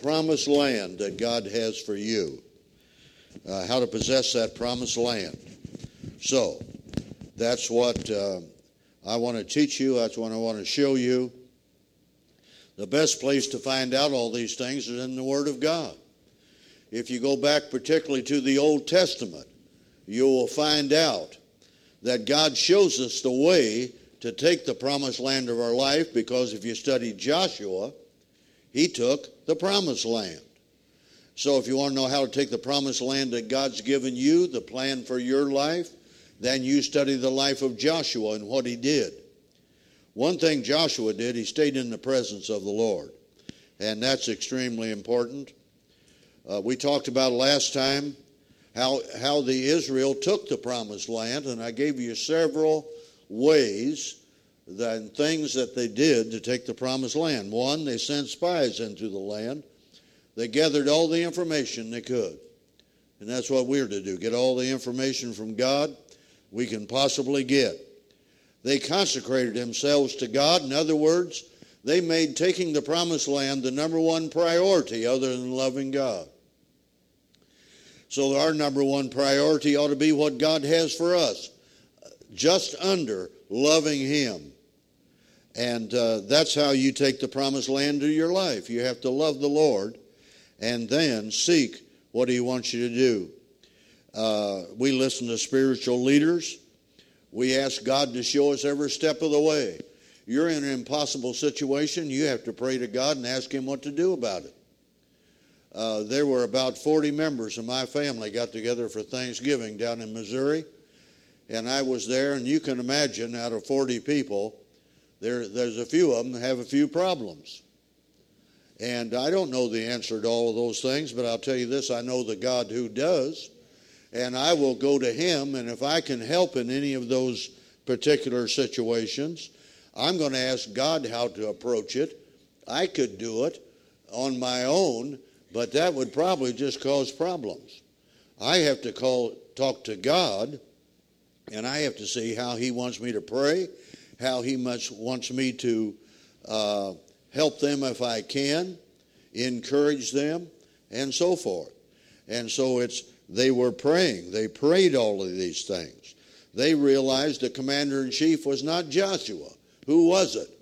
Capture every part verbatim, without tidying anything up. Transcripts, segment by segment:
promised land that God has for you, uh, how to possess that promised land. So that's what uh, I want to teach you. That's what I want to show you. The best place to find out all these things is in the Word of God. If you go back particularly to the Old Testament, you will find out that God shows us the way to take the promised land of our life, because if you study Joshua, he took the promised land. So if you want to know how to take the promised land that God's given you, the plan for your life, then you study the life of Joshua and what he did. One thing Joshua did, he stayed in the presence of the Lord, and that's extremely important. Uh, we talked about last time how how the Israel took the promised land, and I gave you several ways and things that they did to take the promised land. One, they sent spies into the land. They gathered all the information they could, and that's what we're to do, get all the information from God we can possibly get. They consecrated themselves to God. In other words, they made taking the promised land the number one priority other than loving God. So our number one priority ought to be what God has for us, just under loving him. And uh, that's how you take the promised land to your life. You have to love the Lord and then seek what he wants you to do. Uh, we listen to spiritual leaders. We ask God to show us every step of the way. You're in an impossible situation. You have to pray to God and ask him what to do about it. Uh, there were about forty members of my family got together for Thanksgiving down in Missouri. And I was there, and you can imagine out of forty people, there, there's a few of them that have a few problems. And I don't know the answer to all of those things, but I'll tell you this, I know the God who does. And I will go to him, and if I can help in any of those particular situations, I'm going to ask God how to approach it. I could do it on my own, but that would probably just cause problems. I have to call, talk to God, and I have to see how he wants me to pray, how he much wants me to uh, help them if I can, encourage them, and so forth. And so it's they were praying. They prayed all of these things. They realized the commander-in-chief was not Joshua. Who was it?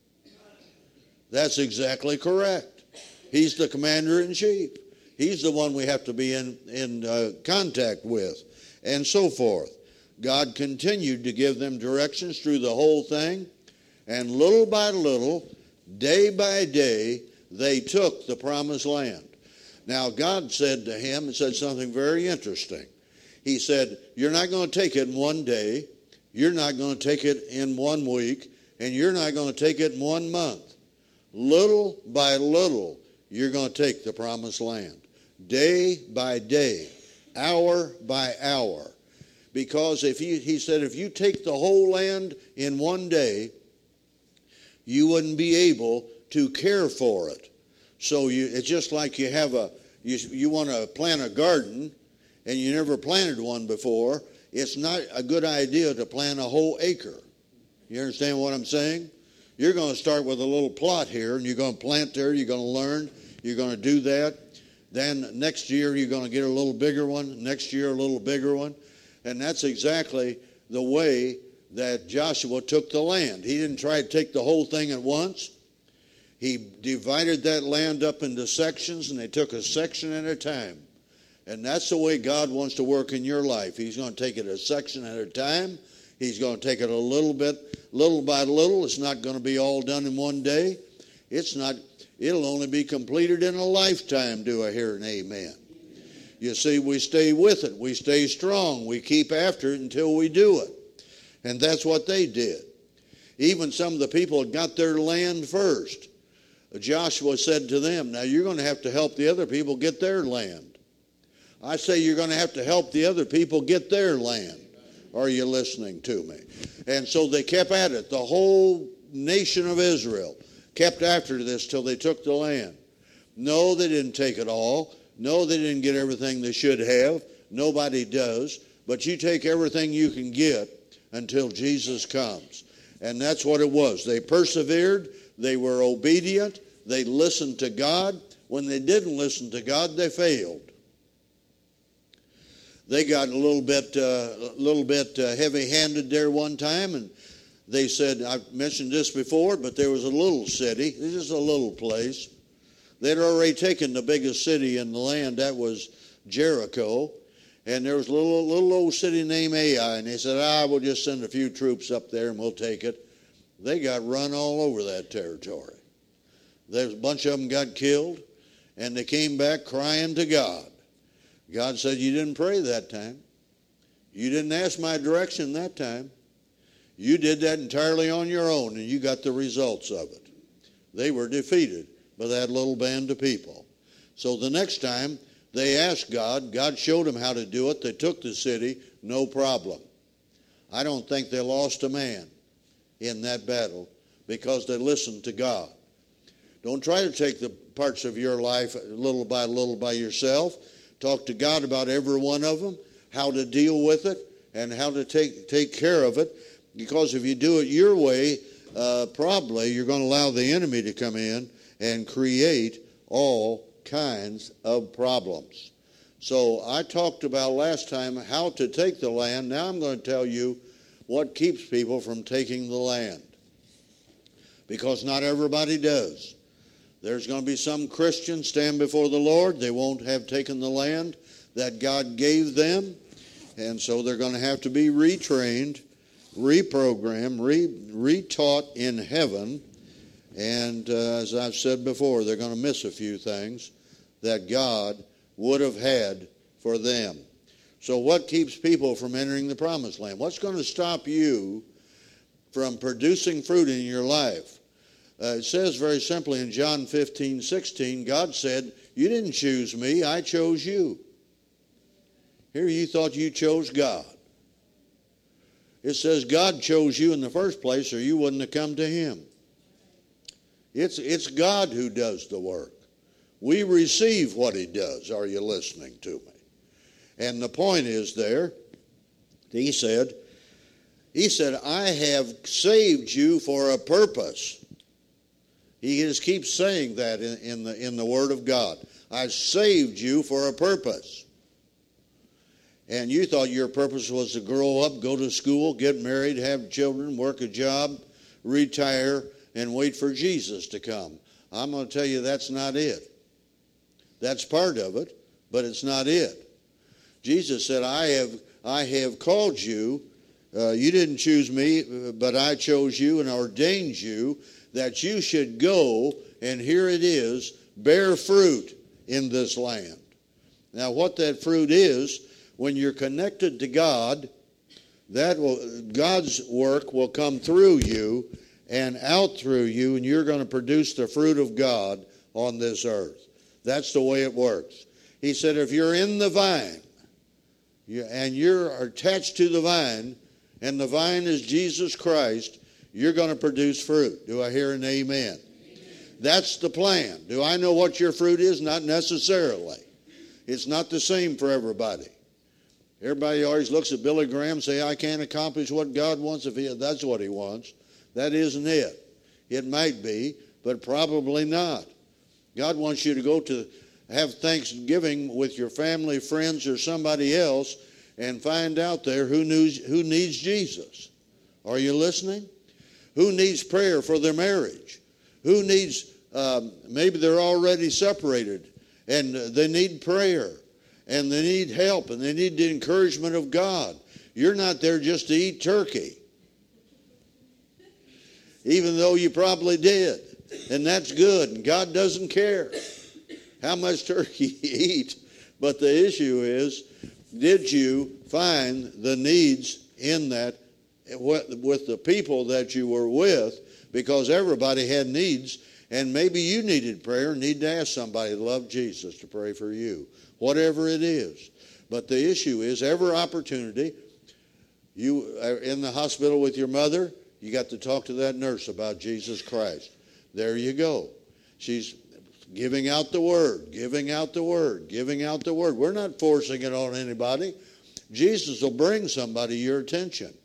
That's exactly correct. He's the commander-in-chief. He's the one we have to be in, in uh, contact with, and so forth. God continued to give them directions through the whole thing, and little by little, day by day, they took the promised land. Now, God said to him, and said something very interesting. He said, you're not going to take it in one day, you're not going to take it in one week, and you're not going to take it in one month. Little by little, you're going to take the promised land. Day by day, hour by hour. Because if you, he said, if you take the whole land in one day, you wouldn't be able to care for it. So you, it's just like you have a, you, you want to plant a garden and you never planted one before. It's not a good idea to plant a whole acre. You understand what I'm saying? You're going to start with a little plot here, and you're going to plant there, you're going to learn, you're going to do that. Then next year you're going to get a little bigger one, next year a little bigger one. And that's exactly the way that Joshua took the land. He didn't try to take the whole thing at once. He divided that land up into sections, and they took a section at a time. And that's the way God wants to work in your life. He's going to take it a section at a time. He's going to take it a little bit, little by little. It's not going to be all done in one day. It's not. It'll only be completed in a lifetime. Do I hear an amen? You see, we stay with it. We stay strong. We keep after it until we do it. And that's what they did. Even some of the people that got their land first, Joshua said to them, now you're going to have to help the other people get their land. I say you're going to have to help the other people get their land. Are you listening to me? And so they kept at it. The whole nation of Israel kept after this till they took the land. No, they didn't take it all. No, they didn't get everything they should have. Nobody does. But you take everything you can get until Jesus comes. And that's what it was. They persevered. They were obedient. They listened to God. when they didn't listen to God, they failed. They got a little bit, uh, little bit uh, heavy-handed there one time, and they said, I've mentioned this before, but there was a little city. This is a little place. They'd already taken the biggest city in the land. That was Jericho. And there was a little, little old city named Ai, and they said, ah, we'll just send a few troops up there and we'll take it. They got run all over that territory. There's a bunch of them got killed, and they came back crying to God. God said, you didn't pray that time. You didn't ask my direction that time. You did that entirely on your own, and you got the results of it. They were defeated by that little band of people. So the next time they asked God, God showed them how to do it. They took the city, no problem. I don't think they lost a man in that battle because they listened to God. Don't try to take the parts of your life little by little by yourself. Talk to God about every one of them, how to deal with it, and how to take, take care of it. Because if you do it your way, uh, probably you're going to allow the enemy to come in and create all kinds of problems. So I talked about last time how to take the land. Now I'm going to tell you what keeps people from taking the land. Because not everybody does. There's going to be some Christians stand before the Lord. They won't have taken the land that God gave them. And so they're going to have to be retrained, reprogrammed, re, retaught in heaven. And uh, as I've said before, they're going to miss a few things that God would have had for them. So what keeps people from entering the promised land? What's going to stop you from producing fruit in your life? Uh, it says very simply in John fifteen sixteen, God said, you didn't choose me, I chose you. Here you thought you chose God. It says God chose you in the first place or you wouldn't have come to him. It's, it's God who does the work. We receive what he does. Are you listening to me? And the point is there, he said, he said, I have saved you for a purpose. He just keeps saying that in, in the in the Word of God. I saved you for a purpose. And you thought your purpose was to grow up, go to school, get married, have children, work a job, retire, and wait for Jesus to come. I'm going to tell you that's not it. That's part of it, but it's not it. Jesus said, I have I have called you. Uh, you didn't choose me, but I chose you and ordained you that you should go, and here it is, bear fruit in this land. Now, what that fruit is, when you're connected to God, that will, God's work will come through you and out through you, and you're going to produce the fruit of God on this earth. That's the way it works. He said, if you're in the vine, you, and you're attached to the vine, and the vine is Jesus Christ, you're going to produce fruit. Do I hear an amen? Amen? That's the plan. Do I know what your fruit is? Not necessarily. It's not the same for everybody. Everybody always looks at Billy Graham and say, I can't accomplish what God wants if he, that's what he wants. That isn't it. It might be, but probably not. God wants you to go to have Thanksgiving with your family, friends, or somebody else and find out there who needs, who needs Jesus. Are you listening? Who needs prayer for their marriage? Who needs, um, maybe they're already separated and they need prayer and they need help and they need the encouragement of God. You're not there just to eat turkey, even though you probably did. And that's good, and God doesn't care how much turkey you eat. But the issue is, did you find the needs in that with the people that you were with? Because everybody had needs, and maybe you needed prayer and need to ask somebody to love Jesus to pray for you, whatever it is. But the issue is, every opportunity, you are in the hospital with your mother, you got to talk to that nurse about Jesus Christ. There you go. She's giving out the word, giving out the word, giving out the word. We're not forcing it on anybody. Jesus will bring somebody your attention.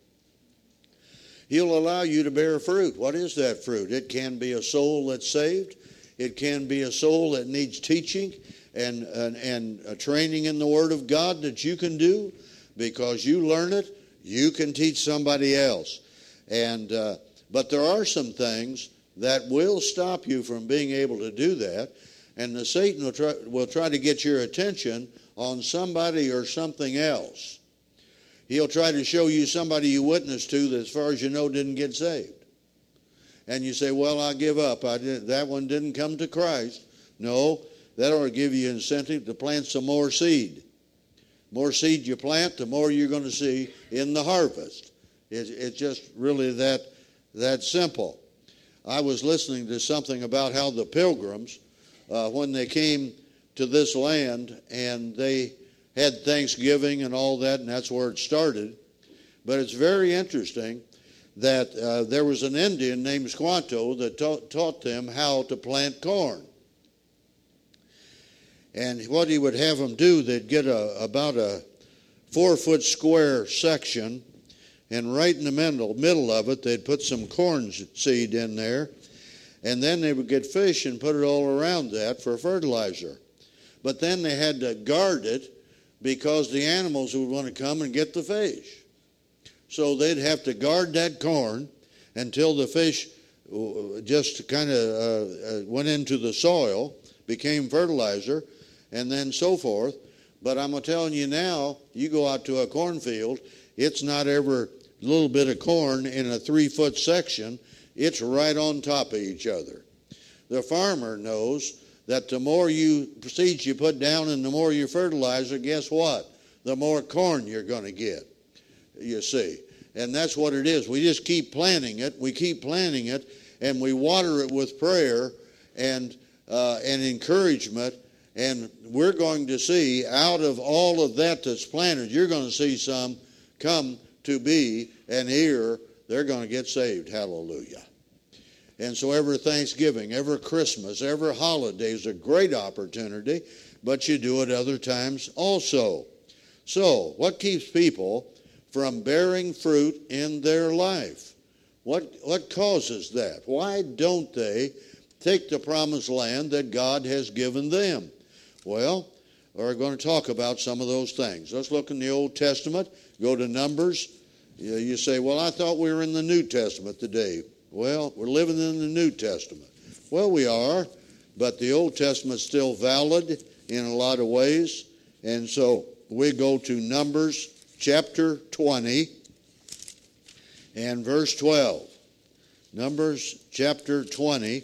He'll allow you to bear fruit. What is that fruit? It can be a soul that's saved. It can be a soul that needs teaching and, and, and a training in the Word of God that you can do. Because you learn it, you can teach somebody else. And uh, but there are some things that will stop you from being able to do that. And the Satan will try, will try to get your attention on somebody or something else. He'll try to show you somebody you witnessed to that, as far as you know, didn't get saved. And you say, well, I give up. I did, that one didn't come to Christ. No, that ought to give you incentive to plant some more seed. More seed you plant, the more you're going to see in the harvest. It's, it's just really that, that simple. I was listening to something about how the pilgrims, uh, when they came to this land, and they had Thanksgiving and all that, and that's where it started. But it's very interesting that uh, there was an Indian named Squanto that ta- taught them how to plant corn. And what he would have them do, they'd get a, about a four-foot square section, and right in the middle, middle of it, they'd put some corn seed in there, and then they would get fish and put it all around that for fertilizer. But then they had to guard it because the animals would want to come and get the fish. So they'd have to guard that corn until the fish just kind of uh, went into the soil, became fertilizer, and then so forth. But I'm telling you now, you go out to a cornfield, it's not every little bit of corn in a three-foot section. It's right on top of each other. The farmer knows that the more you seeds you put down and the more you fertilizer, guess what? The more corn you're going to get, you see. And that's what it is. We just keep planting it. We keep planting it, and we water it with prayer and uh, and encouragement. And we're going to see out of all of that that's planted, you're going to see some come to be and hear. They're going to get saved. Hallelujah. And so every Thanksgiving, every Christmas, every holiday is a great opportunity, but you do it other times also. So what keeps people from bearing fruit in their life? What, what causes that? Why don't they take the promised land that God has given them? Well, we're going to talk about some of those things. Let's look in the Old Testament. Go to Numbers. You, you say, well, I thought we were in the New Testament today. Well, we're living in the New Testament. Well, we are, but the Old Testament's still valid in a lot of ways. And so we go to Numbers chapter twenty and verse twelve. Numbers chapter twenty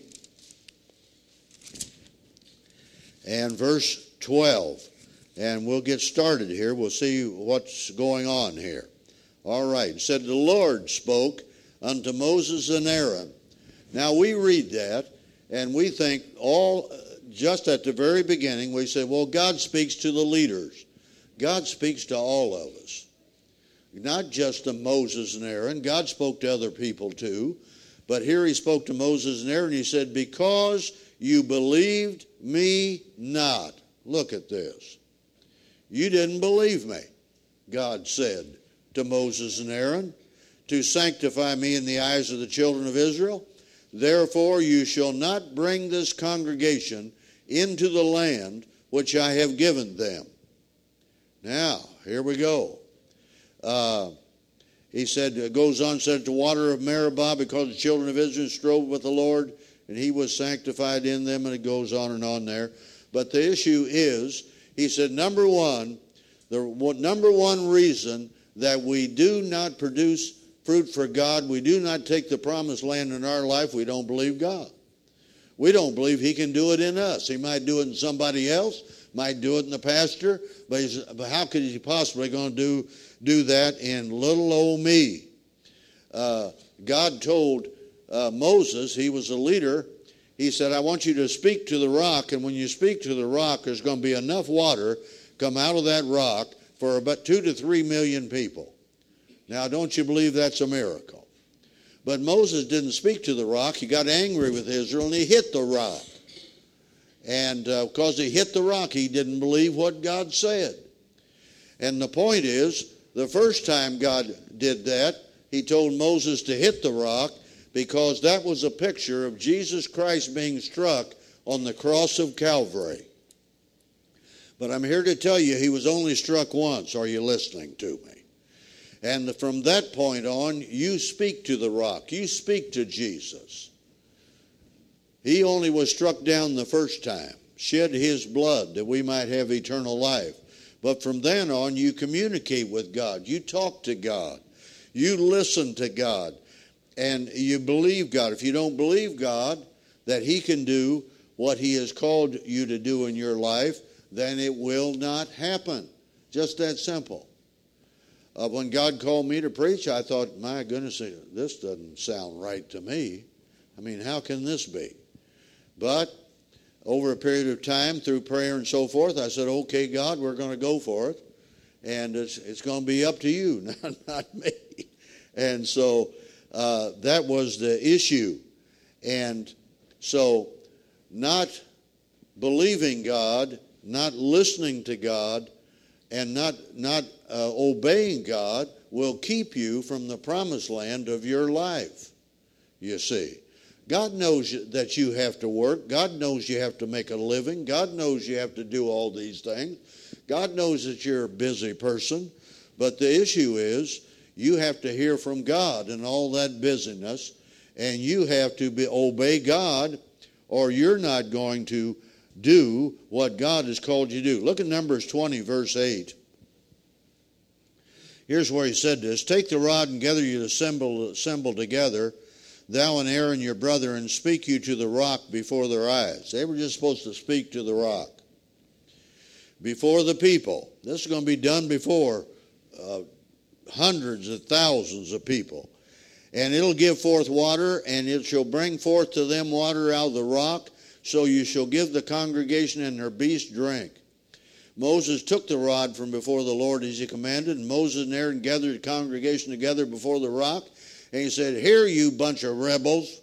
and verse twelve. And we'll get started here. We'll see what's going on here. All right. It said, the Lord spoke unto Moses and Aaron. Now we read that, and we think all, just at the very beginning, we say, well, God speaks to the leaders. God speaks to all of us. Not just to Moses and Aaron. God spoke to other people too. But here he spoke to Moses and Aaron. He said, because you believed me not. Look at this. You didn't believe me, God said to Moses and Aaron, to sanctify me in the eyes of the children of Israel. Therefore you shall not bring this congregation into the land which I have given them. Now, here we go. Uh, he said, goes on, said, to water of Meribah, because the children of Israel strove with the Lord, and he was sanctified in them, and it goes on and on there. But the issue is, he said, number one, the number one reason that we do not produce fruit for God, we do not take the promised land in our life, we don't believe God. We don't believe he can do it in us. He might do it in somebody else, might do it in the pastor, but, he's, but how could he possibly going to do, do that in little old me? Uh, God told uh, Moses, he was a leader, he said, I want you to speak to the rock, and when you speak to the rock, there's going to be enough water come out of that rock for about two to three million people. Now, don't you believe that's a miracle? But Moses didn't speak to the rock. He got angry with Israel, and he hit the rock. And uh, because he hit the rock, he didn't believe what God said. And the point is, the first time God did that, he told Moses to hit the rock, because that was a picture of Jesus Christ being struck on the cross of Calvary. But I'm here to tell you, he was only struck once. Are you listening to me? And from that point on, you speak to the rock. You speak to Jesus. He only was struck down the first time, shed his blood that we might have eternal life. But from then on, you communicate with God. You talk to God. You listen to God. And you believe God. If you don't believe God that he can do what he has called you to do in your life, then it will not happen. Just that simple. Uh, when God called me to preach, I thought, my goodness, this doesn't sound right to me. I mean, how can this be? But over a period of time, through prayer and so forth, I said, okay, God, we're going to go for it. And it's, it's going to be up to you, not, not me. And so uh, that was the issue. And so not believing God, not listening to God, and not, not uh, obeying God will keep you from the promised land of your life, you see. God knows that you have to work. God knows you have to make a living. God knows you have to do all these things. God knows that you're a busy person. But the issue is you have to hear from God in all that busyness, and you have to be, obey God, or you're not going to do what God has called you to do. Look at Numbers twenty, verse eight. Here's where he said this: take the rod and gather you to assemble, assemble together, thou and Aaron your brother, and speak you to the rock before their eyes. They were just supposed to speak to the rock before the people. This is going to be done before uh, hundreds of thousands of people. And it'll give forth water, and it shall bring forth to them water out of the rock, so you shall give the congregation and their beasts drink. Moses took the rod from before the Lord as he commanded, and Moses and Aaron gathered the congregation together before the rock, and he said, "Here, you bunch of rebels,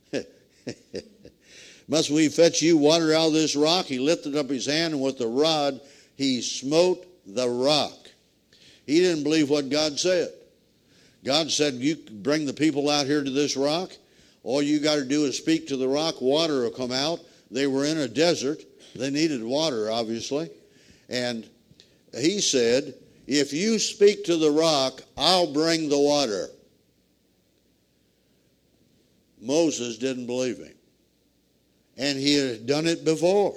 must we fetch you water out of this rock?" He lifted up his hand, and with the rod he smote the rock. He didn't believe what God said. God said, you bring the people out here to this rock. All you got to do is speak to the rock. Water will come out. They were in a desert. They needed water, obviously. And he said, if you speak to the rock, I'll bring the water. Moses didn't believe him. And he had done it before.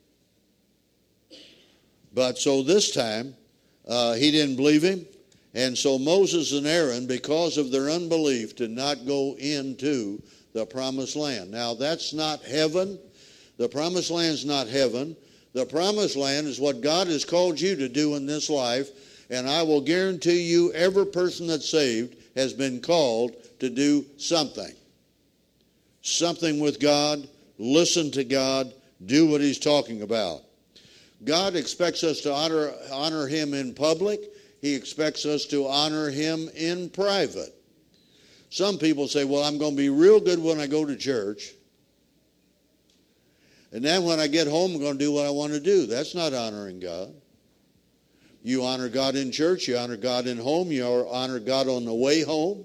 But so this time, uh, he didn't believe him. And so Moses and Aaron, because of their unbelief, did not go into the promised land. Now, that's not heaven. The promised land is not heaven. The promised land is what God has called you to do in this life. And I will guarantee you every person that's saved has been called to do something. Something with God, listen to God, do what he's talking about. God expects us to honor, honor him in public. He expects us to honor him in private. Some people say, well, I'm going to be real good when I go to church. And then when I get home, I'm going to do what I want to do. That's not honoring God. You honor God in church. You honor God in home. You honor God on the way home.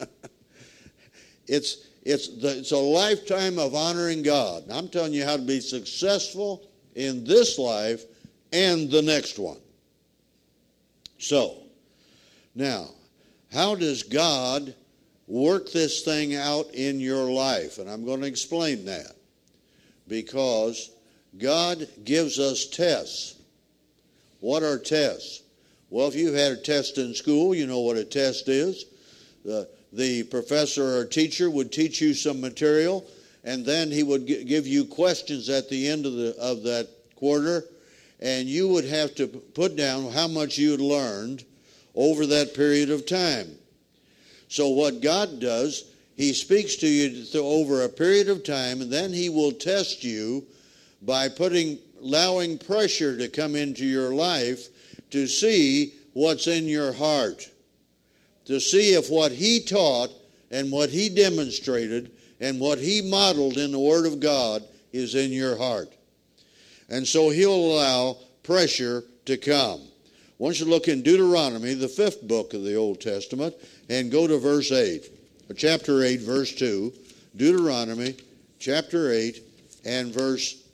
it's, it's, the, it's a lifetime of honoring God. I'm telling you how to be successful in this life and the next one. So, now, how does God work this thing out in your life? And I'm going to explain that. Because God gives us tests. What are tests? Well, if you had a test in school, you know what a test is. The, the professor or teacher would teach you some material, and then he would g- give you questions at the end of, the, of that quarter, and you would have to put down how much you had learned over that period of time. So what God does, he speaks to you th- over a period of time, and then he will test you by putting, allowing pressure to come into your life to see what's in your heart, to see if what he taught and what he demonstrated and what he modeled in the Word of God is in your heart. And so he'll allow pressure to come. I want you to look in Deuteronomy, the fifth book of the Old Testament, and go to verse eight, or chapter eight, verse two. Deuteronomy, chapter eight, and verse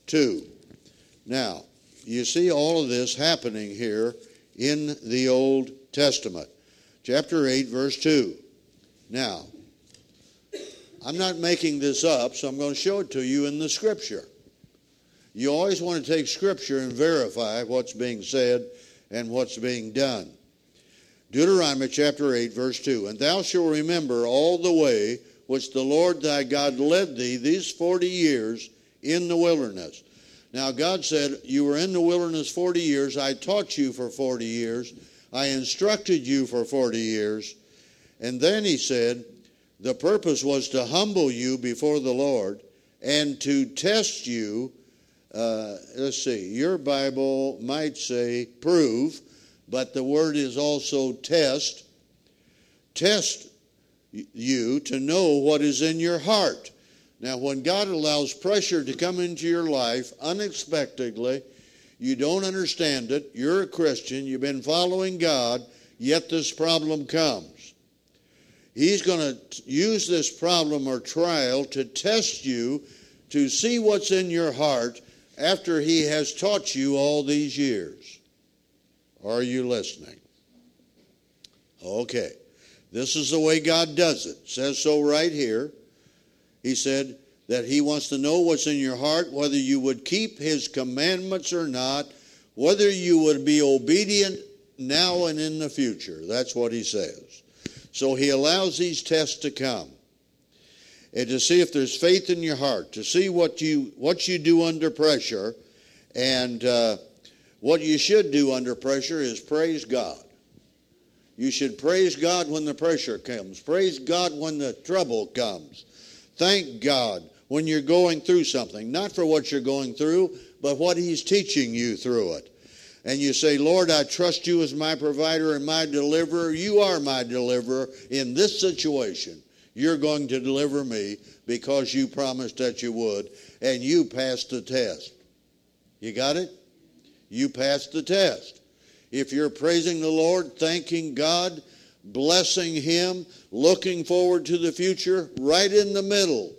two. Now, you see all of this happening here in the Old Testament. Chapter eight, verse two. Now, I'm not making this up, so I'm going to show it to you in the Scripture. You always want to take Scripture and verify what's being said and what's being done. Deuteronomy chapter eight, verse two. And thou shalt remember all the way which the Lord thy God led thee these forty years in the wilderness. Now God said, you were in the wilderness forty years. I taught you for forty years. I instructed you for forty years. And then he said, the purpose was to humble you before the Lord and to test you. Uh, let's see, your Bible might say prove, but the word is also test. Test you to know what is in your heart. Now, when God allows pressure to come into your life unexpectedly, you don't understand it, you're a Christian, you've been following God, yet this problem comes. He's going to use this problem or trial to test you to see what's in your heart after he has taught you all these years. Are you listening? Okay. This is the way God does it. It says so right here. He said that he wants to know what's in your heart, whether you would keep his commandments or not, whether you would be obedient now and in the future. That's what he says. So he allows these tests to come, and to see if there's faith in your heart, to see what you what you do under pressure. And uh, what you should do under pressure is praise God. You should praise God when the pressure comes. Praise God when the trouble comes. Thank God when you're going through something, not for what you're going through, but what he's teaching you through it. And you say, Lord, I trust you as my provider and my deliverer. You are my deliverer in this situation. You're going to deliver me because you promised that you would, and you passed the test. You got it? You passed the test. If you're praising the Lord, thanking God, blessing him, looking forward to the future, right in the middle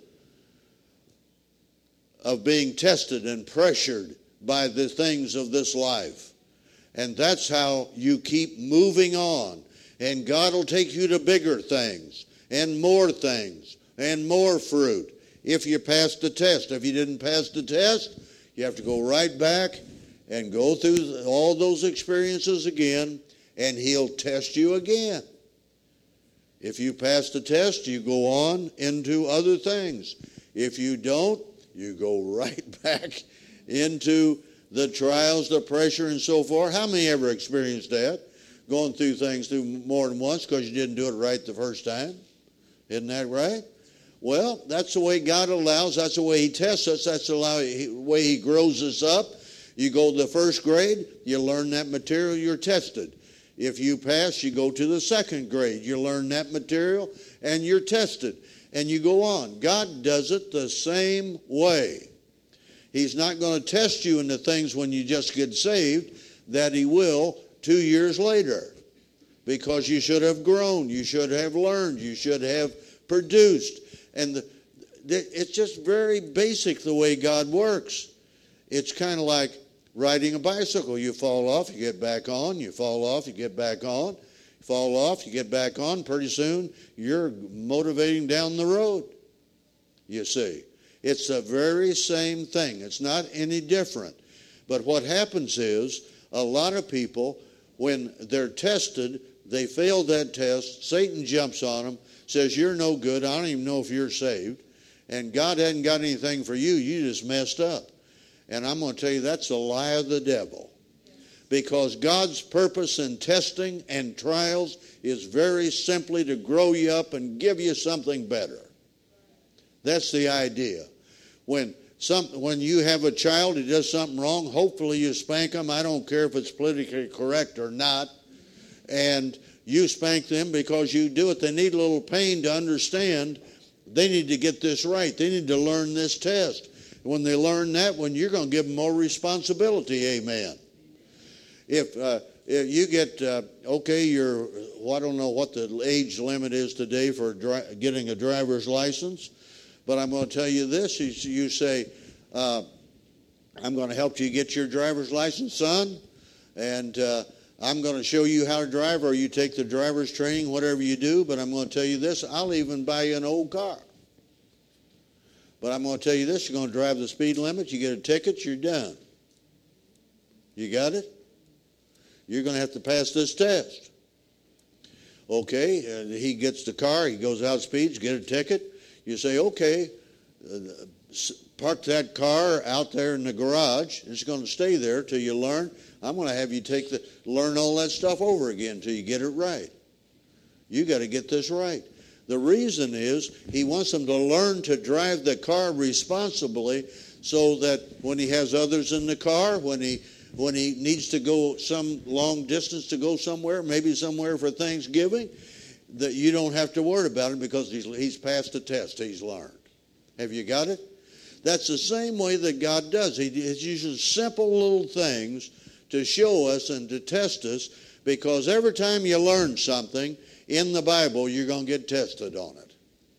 of being tested and pressured by the things of this life. And that's how you keep moving on. And God will take you to bigger things and more things and more fruit if you pass the test. If you didn't pass the test, you have to go right back and go through all those experiences again, and he'll test you again. If you pass the test, you go on into other things. If you don't, you go right back into the trials, the pressure, and so forth. How many ever experienced that? Going through things through more than once because you didn't do it right the first time. Isn't that right? Well, that's the way God allows. That's the way he tests us. That's the way he grows us up. You go to the first grade, you learn that material, you're tested. If you pass, you go to the second grade. You learn that material, and you're tested. And you go on. God does it the same way. He's not going to test you in the things when you just get saved that he will two years later. Because you should have grown. You should have learned. You should have produced. And the, it's just very basic the way God works. It's kind of like riding a bicycle. You fall off, you get back on. You fall off, you get back on. You fall off, you get back on. Pretty soon, you're motivating down the road. You see. It's the very same thing. It's not any different. But what happens is, a lot of people, when they're tested, they fail that test. Satan jumps on them, says, you're no good. I don't even know if you're saved. And God hadn't got anything for you. You just messed up. And I'm going to tell you, that's a lie of the devil. Because God's purpose in testing and trials is very simply to grow you up and give you something better. That's the idea. When some, when you have a child who does something wrong, hopefully you spank them. I don't care if it's politically correct or not. And you spank them because you do it. They need a little pain to understand. They need to get this right. They need to learn this test. When they learn that one, you're going to give them more responsibility. Amen. If, uh, if you get, uh, okay, you're, well, I don't know what the age limit is today for dri- getting a driver's license, but I'm going to tell you this. You, you say, uh, I'm going to help you get your driver's license, son, and uh, I'm going to show you how to drive, or you take the driver's training, whatever you do, but I'm going to tell you this, I'll even buy you an old car. But I'm going to tell you this, you're going to drive the speed limit, you get a ticket, you're done. You got it? You're going to have to pass this test. Okay, and he gets the car, he goes out speeds, get a ticket. You say, okay, uh, park that car out there in the garage. It's going to stay there till you learn. I'm going to have you take the learn all that stuff over again until you get it right. You got to get this right. The reason is he wants them to learn to drive the car responsibly so that when he has others in the car, when he when he needs to go some long distance to go somewhere, maybe somewhere for Thanksgiving, that you don't have to worry about him because he's, he's passed the test he's learned. Have you got it? That's the same way that God does. He uses simple little things to show us and to test us, because every time you learn something in the Bible, you're going to get tested on it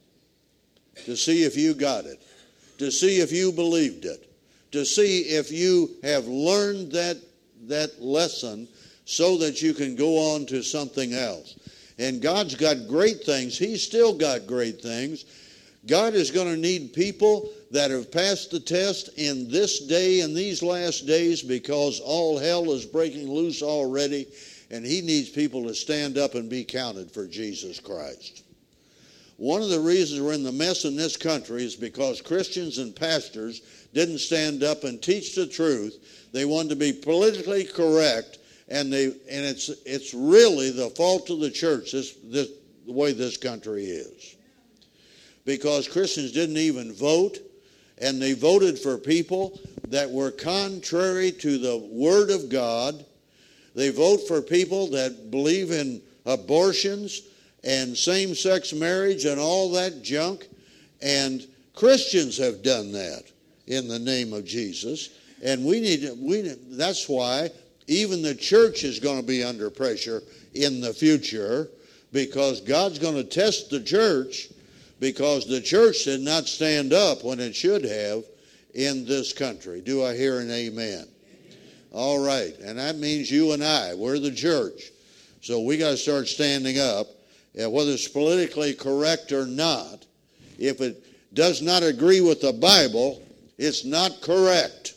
to see if you got it, to see if you believed it, to see if you have learned that, that lesson so that you can go on to something else. And God's got great things. He's still got great things. God is going to need people that have passed the test in this day and these last days, because all hell is breaking loose already, and he needs people to stand up and be counted for Jesus Christ. One of the reasons we're in the mess in this country is because Christians and pastors didn't stand up and teach the truth. They wanted to be politically correct, and they and it's it's really the fault of the church, this, this the way this country is. Because Christians didn't even vote, and they voted for people that were contrary to the Word of God. They vote for people that believe in abortions and same-sex marriage and all that junk. And Christians have done that in the name of Jesus. And we need we that's why even the church is going to be under pressure in the future, because God's going to test the church, because the church did not stand up when it should have in this country. Do I hear an amen? All right, and that means you and I, we're the church. So we got to start standing up, and whether it's politically correct or not. If it does not agree with the Bible, it's not correct.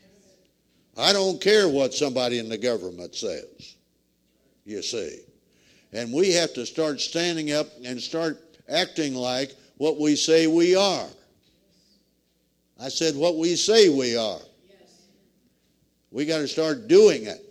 I don't care what somebody in the government says, you see. And we have to start standing up and start acting like what we say we are. I said what we say we are. We got to start doing it.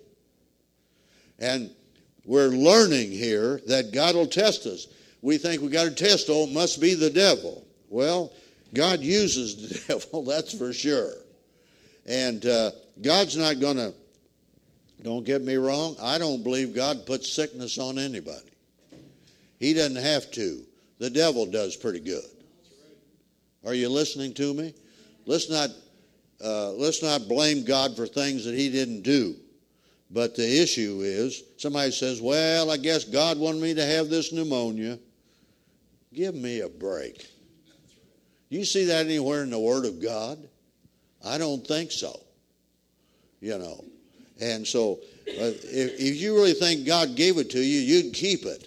And we're learning here that God will test us. We think we got to test, oh, it must be the devil. Well, God uses the devil, that's for sure. And uh, God's not going to, don't get me wrong, I don't believe God puts sickness on anybody. He doesn't have to. The devil does pretty good. Are you listening to me? Let's not uh, let's not blame God for things that he didn't do. But the issue is, somebody says, well, I guess God wanted me to have this pneumonia. Give me a break. Do you see that anywhere in the Word of God? I don't think so. You know. And so, uh, if, if you really think God gave it to you, you'd keep it.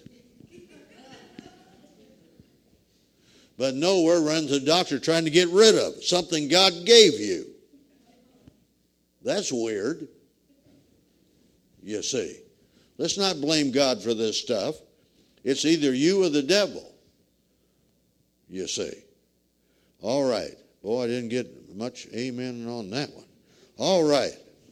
But no, we're running to the doctor trying to get rid of it, something God gave you. That's weird. You see. Let's not blame God for this stuff. It's either you or the devil. You see. All right. Boy, I didn't get much amen on that one. All right.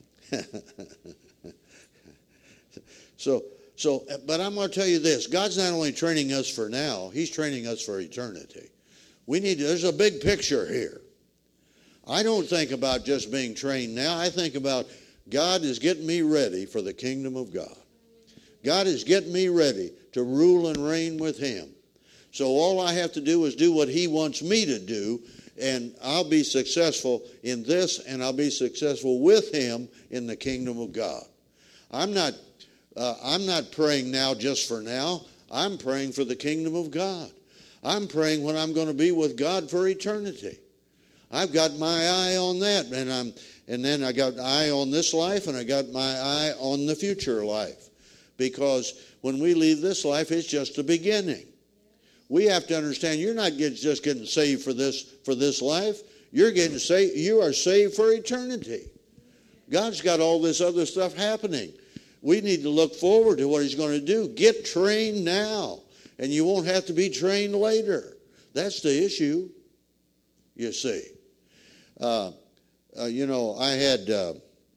so, so, but I'm going to tell you this. God's not only training us for now, he's training us for eternity. We need to, there's a big picture here. I don't think about just being trained now. I think about God is getting me ready for the kingdom of God. God is getting me ready to rule and reign with him. So all I have to do is do what he wants me to do, and I'll be successful in this, and I'll be successful with him in the kingdom of God. I'm not, uh, I'm not praying now just for now. I'm praying for the kingdom of God. I'm praying when I'm going to be with God for eternity. I've got my eye on that, and I'm And then I got an eye on this life, and I got my eye on the future life. Because when we leave this life, it's just the beginning. We have to understand you're not get, just getting saved for this for this life. You're getting saved. You are saved for eternity. God's got all this other stuff happening. We need to look forward to what he's going to do. Get trained now, and you won't have to be trained later. That's the issue, you see. Uh, uh, you know, I had uh,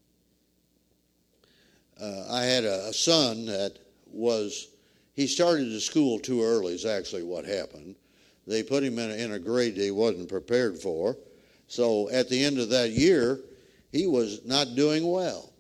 uh, I had a, a son that was, he started to school too early is actually what happened. They put him in a, in a grade that he wasn't prepared for. So at the end of that year, he was not doing well.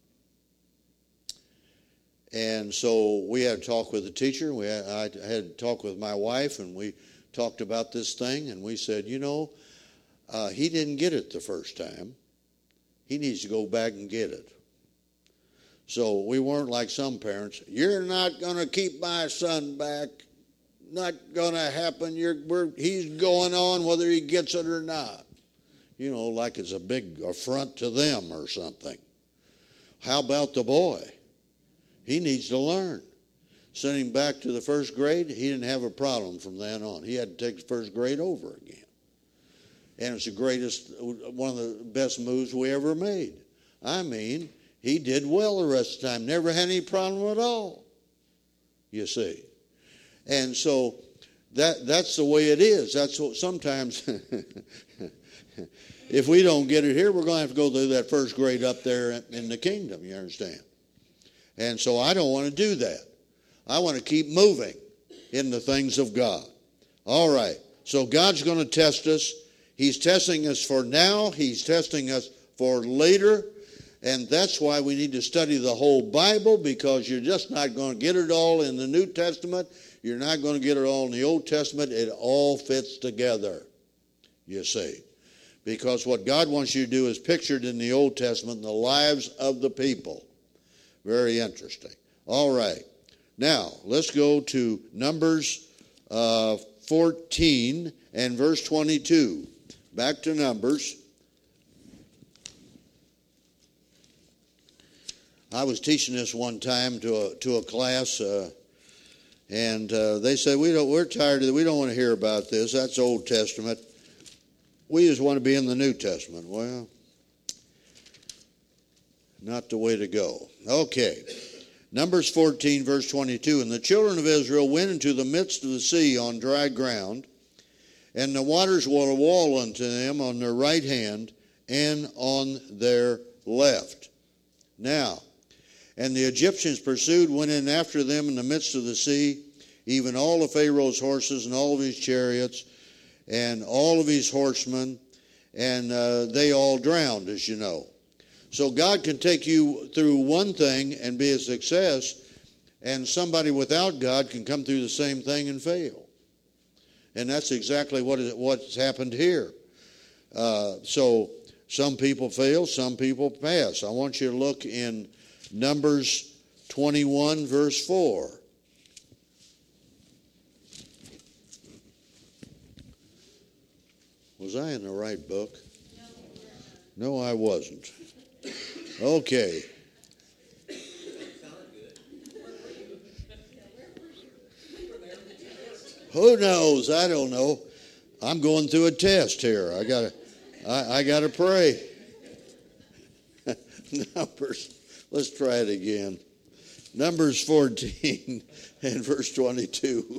And so we had a talk with the teacher. We had, I had a talk with my wife, and we talked about this thing, and we said, you know, uh, he didn't get it the first time. He needs to go back and get it. So we weren't like some parents. You're not going to keep my son back. Not going to happen. You're, we're, he's going on whether he gets it or not. You know, like it's a big affront to them or something. How about the boy? He needs to learn. Sent him back to the first grade. He didn't have a problem from then on. He had to take the first grade over again. And it's the greatest, one of the best moves we ever made. I mean, he did well the rest of the time. Never had any problem at all, you see. And so that that's the way it is. That's what sometimes, if we don't get it here, we're going to have to go through that first grade up there in the kingdom, you understand? And so I don't want to do that. I want to keep moving in the things of God. All right. So God's going to test us. He's testing us for now. He's testing us for later. And that's why we need to study the whole Bible, because you're just not going to get it all in the New Testament. You're not going to get it all in the Old Testament. It all fits together, you see. Because what God wants you to do is pictured in the Old Testament in the lives of the people. Very interesting. All right. Now, let's go to Numbers uh, fourteen and verse twenty-two. Back to Numbers. I was teaching this one time to a to a class, uh, and uh, they said, "We don't. We're tired of it. We don't want to hear about this. That's Old Testament. We just want to be in the New Testament." Well, not the way to go. Okay. Numbers fourteen, verse twenty-two. And the children of Israel went into the midst of the sea on dry ground, and the waters were a wall unto them on their right hand and on their left. Now, and the Egyptians pursued, went in after them in the midst of the sea, even all of Pharaoh's horses and all of his chariots and all of his horsemen, and uh, they all drowned, as you know. So God can take you through one thing and be a success, and somebody without God can come through the same thing and fail. And that's exactly what is, what's happened here. Uh, so some people fail, some people pass. I want you to look in Numbers twenty-one, verse four. Was I in the right book? No, I wasn't. Okay. Who knows? I don't know. I'm going through a test here. I gotta, I, I gotta pray. Numbers. Let's try it again. Numbers fourteen and verse twenty-two.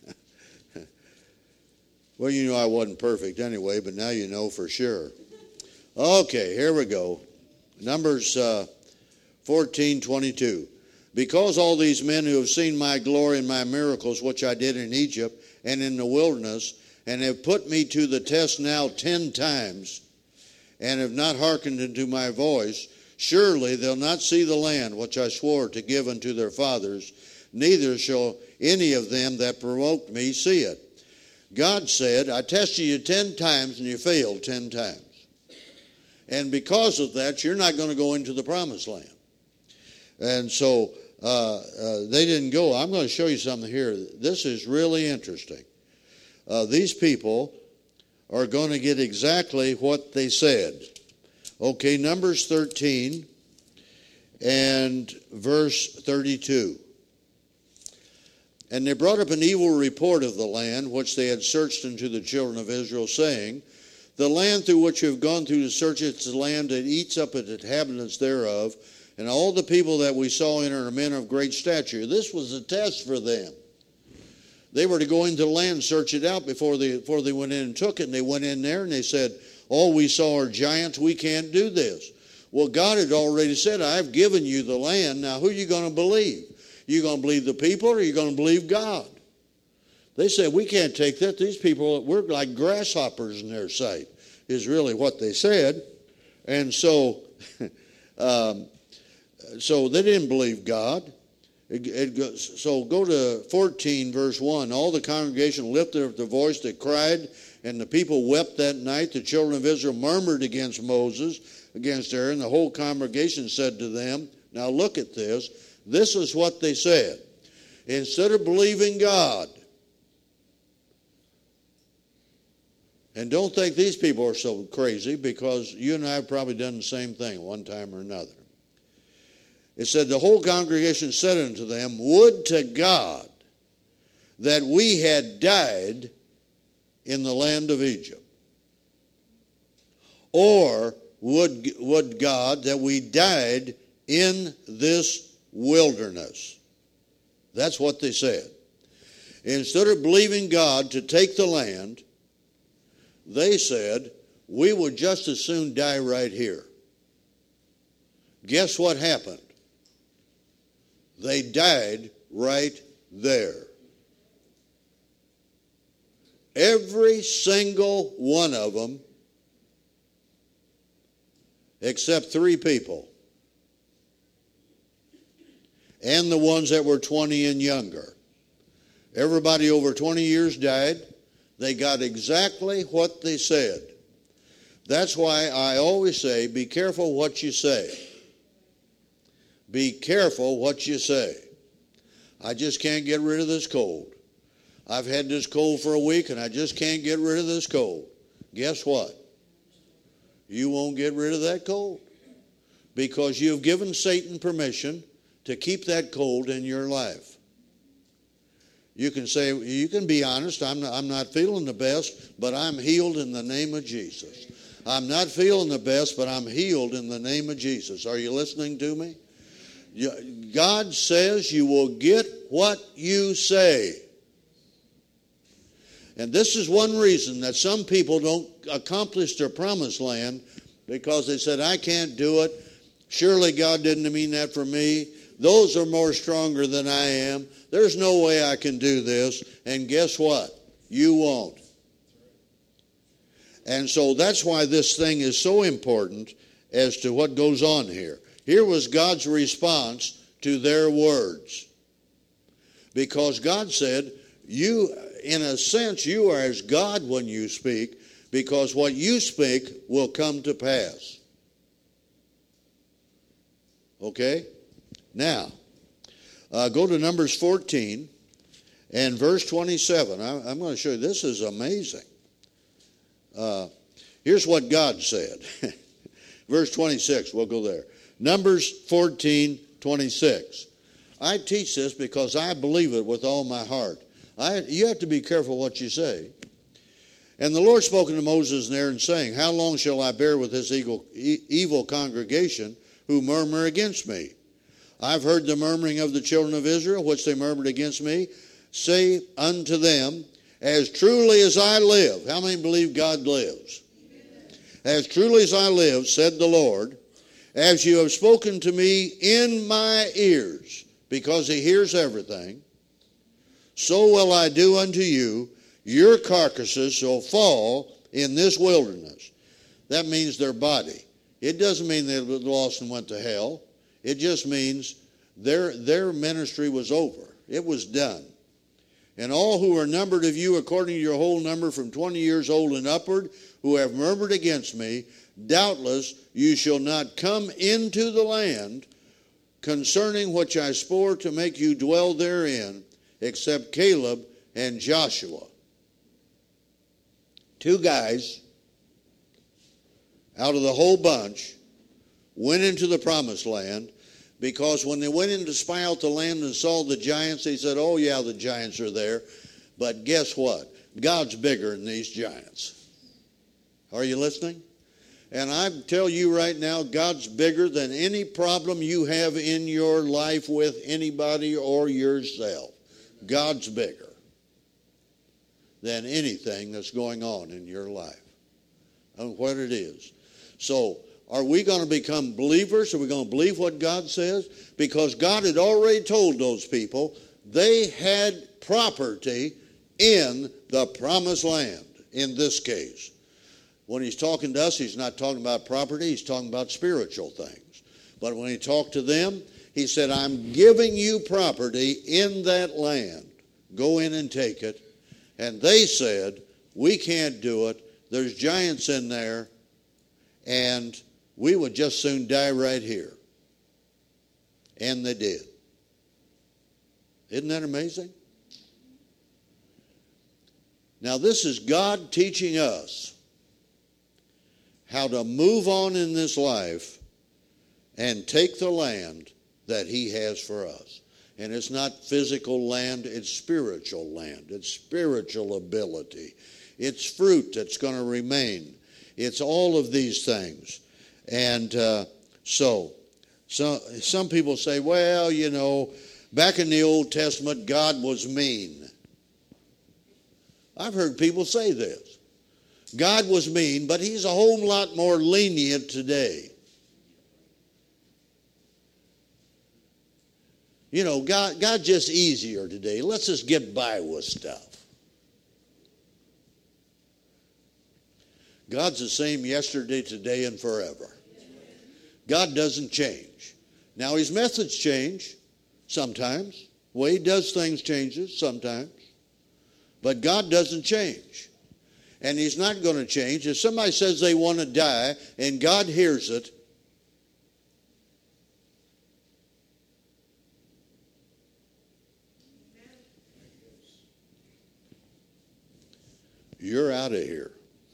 Well, you know I wasn't perfect anyway, but now you know for sure. Okay, here we go. Numbers uh, fourteen twenty-two. Because all these men who have seen my glory and my miracles, which I did in Egypt and in the wilderness, and have put me to the test now ten times, and have not hearkened unto my voice, surely they'll not see the land which I swore to give unto their fathers, neither shall any of them that provoked me see it. God said, I tested you ten times and you failed ten times. And because of that, you're not going to go into the promised land. And so uh, uh, they didn't go. I'm going to show you something here. This is really interesting. Uh, these people are going to get exactly what they said. Okay, Numbers thirteen and verse thirty-two. And they brought up an evil report of the land which they had searched unto the children of Israel, saying, the land through which you have gone through to search its land, it eats up its inhabitants thereof, and all the people that we saw in are men of great stature. This was a test for them. They were to go into the land, search it out before they, before they went in and took it. And they went in there and they said, all we saw are giants, we can't do this. Well, God had already said, I've given you the land. Now, who are you going to believe? You going to believe the people, or are you going to believe God? They said, we can't take that. These people, we're like grasshoppers in their sight, is really what they said. And so, um, so they didn't believe God. It, it goes, so go to fourteen, verse one. All the congregation lifted up their voice, they cried, and the people wept that night. The children of Israel murmured against Moses, against Aaron. The whole congregation said to them, now look at this. This is what they said. Instead of believing God, and don't think these people are so crazy, because you and I have probably done the same thing one time or another. It said, the whole congregation said unto them, would to God that we had died in the land of Egypt. Or would, would God that we died in this wilderness. That's what they said. Instead of believing God to take the land, they said, we would just as soon die right here. Guess what happened? They died right there. Every single one of them, except three people, and the ones that were twenty and younger. Everybody over twenty years died. They got exactly what they said. That's why I always say, be careful what you say. Be careful what you say. I just can't get rid of this cold. I've had this cold for a week and I just can't get rid of this cold. Guess what? You won't get rid of that cold, because you've given Satan permission to keep that cold in your life. You can say, you can be honest, I'm not, I'm not feeling the best, but I'm healed in the name of Jesus. I'm not feeling the best, but I'm healed in the name of Jesus. Are you listening to me? God says you will get what you say. And this is one reason that some people don't accomplish their promised land, because they said, I can't do it. Surely God didn't mean that for me. Those are more stronger than I am. There's no way I can do this. And guess what? You won't. And so that's why this thing is so important as to what goes on here. Here was God's response to their words. Because God said, you, in a sense, you are as God when you speak, because what you speak will come to pass. Okay? Now, uh, go to Numbers fourteen and verse twenty-seven. I, I'm going to show you. This is amazing. Uh, here's what God said. Verse twenty-six, we'll go there. Numbers fourteen, twenty-six. I teach this because I believe it with all my heart. I, you have to be careful what you say. And the Lord spoke unto Moses and Aaron, saying, how long shall I bear with this evil, evil congregation who murmur against me? I've heard the murmuring of the children of Israel, which they murmured against me. Say unto them, as truly as I live. How many believe God lives? Amen. As truly as I live, said the Lord, as you have spoken to me in my ears, because he hears everything, so will I do unto you. Your carcasses shall fall in this wilderness. That means their body. It doesn't mean they lost and went to hell. It just means their, their ministry was over. It was done. And all who are numbered of you according to your whole number from twenty years old and upward, who have murmured against me, doubtless you shall not come into the land concerning which I swore to make you dwell therein, except Caleb and Joshua. Two guys out of the whole bunch went into the promised land, because when they went in to spy out the land and saw the giants, they said, oh yeah, the giants are there. But guess what? God's bigger than these giants. Are you listening? And I tell you right now, God's bigger than any problem you have in your life with anybody or yourself. God's bigger than anything that's going on in your life and what it is. So, are we going to become believers? Are we going to believe what God says? Because God had already told those people they had property in the promised land, in this case. When he's talking to us, he's not talking about property, he's talking about spiritual things. But when he talked to them, he said, I'm giving you property in that land. Go in and take it. And they said, we can't do it. There's giants in there, and we would just soon die right here. And they did. Isn't that amazing? Now, this is God teaching us how to move on in this life and take the land that he has for us. And it's not physical land, it's spiritual land. It's spiritual ability. It's fruit that's going to remain. It's all of these things. And uh, so, so, some people say, well, you know, back in the Old Testament, God was mean. I've heard people say this. God was mean, but he's a whole lot more lenient today. You know, God, God's just easier today. Let's just get by with stuff. God's the same yesterday, today, and forever. God doesn't change. Now, his methods change sometimes. The way he does things changes sometimes. But God doesn't change. And he's not going to change. If somebody says they want to die and God hears it, you're out of here.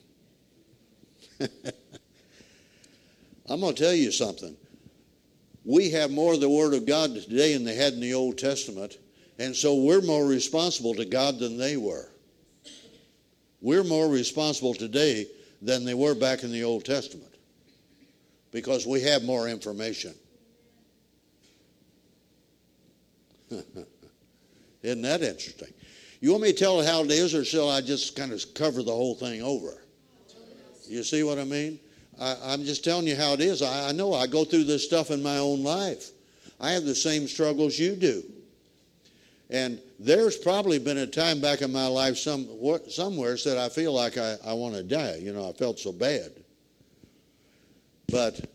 I'm going to tell you something. We have more of the Word of God today than they had in the Old Testament, and so we're more responsible to God than they were. We're more responsible today than they were back in the Old Testament because we have more information. Isn't that interesting? You want me to tell it how it is, or shall I just kind of cover the whole thing over? You see what I mean? I, I'm just telling you how it is. I, I know I go through this stuff in my own life. I have the same struggles you do. And there's probably been a time back in my life some, somewhere that I feel like I, I want to die. You know, I felt so bad. But,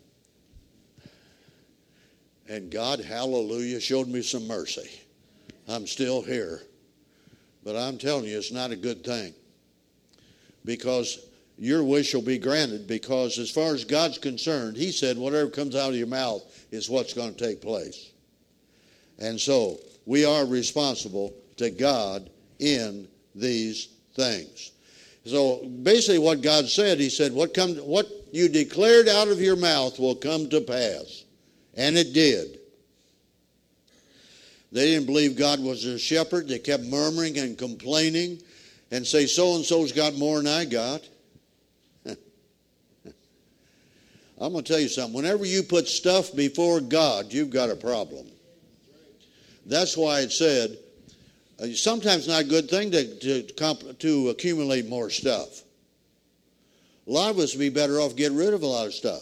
and God, hallelujah, showed me some mercy. I'm still here. But I'm telling you, it's not a good thing. Because your wish will be granted, because as far as God's concerned, he said whatever comes out of your mouth is what's going to take place. And so we are responsible to God in these things. So basically what God said, he said, what, come, what you declared out of your mouth will come to pass. And it did. They didn't believe God was their shepherd. They kept murmuring and complaining and say, so-and-so's got more than I got. I'm going to tell you something. Whenever you put stuff before God, you've got a problem. That's why it said, uh, sometimes not a good thing to, to, comp- to accumulate more stuff. A lot of us would be better off getting rid of a lot of stuff.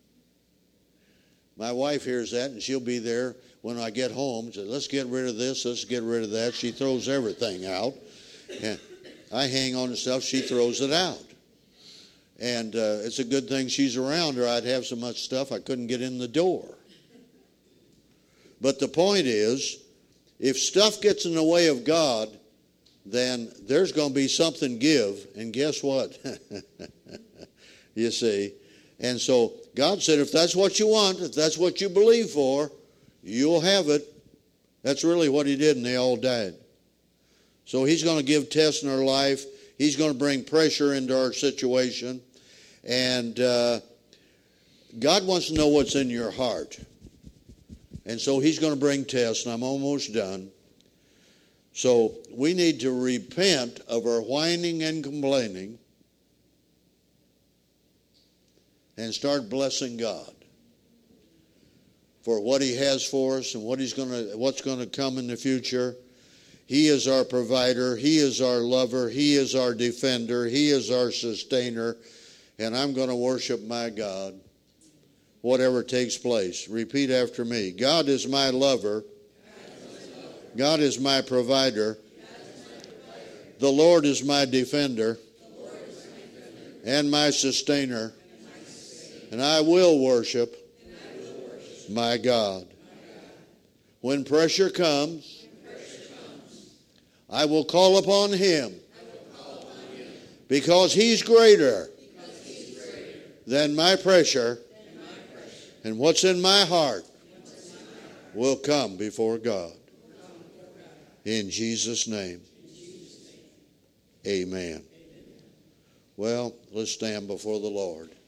My wife hears that, and she'll be there when I get home. Says, let's get rid of this, let's get rid of that. She throws everything out. And I hang on to stuff, she throws it out. And uh, it's a good thing she's around, or I'd have so much stuff I couldn't get in the door. But the point is, if stuff gets in the way of God, then there's going to be something give. And guess what? You see. And so God said, if that's what you want, if that's what you believe for, you'll have it. That's really what he did, and they all died. So he's going to give tests in our life. He's going to bring pressure into our situation. And uh, God wants to know what's in your heart. And so he's going to bring tests, and I'm almost done. So we need to repent of our whining and complaining and start blessing God for what he has for us and what he's going to, what's going to come in the future. He is our provider. He is our lover. He is our defender. He is our sustainer. And I'm going to worship my God, whatever takes place. Repeat after me. God is my lover. God is my provider. The Lord is my defender and my sustainer. And I will worship my God. When pressure comes, I will call upon him because he's greater than my pressure, and what's in my heart will come before God. In Jesus' name, amen. Well, let's stand before the Lord.